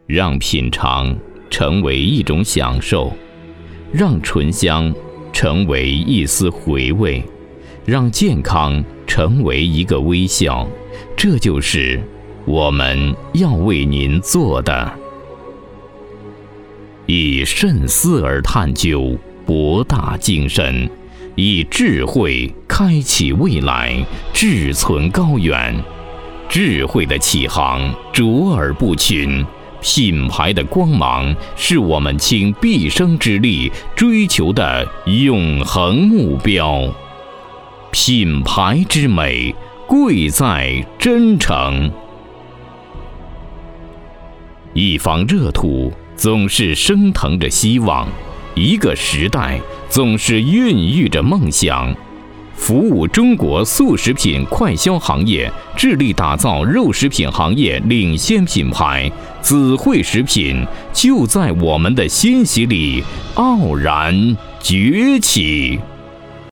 让品尝成为一种享受，让醇香成为一丝回味，让健康成为一个微笑，这就是我们要为您做的。以慎思而探究，博大精深；以智慧开启未来，志存高远。智慧的启航卓而不群，品牌的光芒是我们倾毕生之力追求的永恒目标。品牌之美，贵在真诚。一方热土总是升腾着希望，一个时代总是孕育着梦想。服务中国速食品快消行业，致力打造肉食品行业领先品牌，紫汇食品就在我们的欣喜里傲然崛起。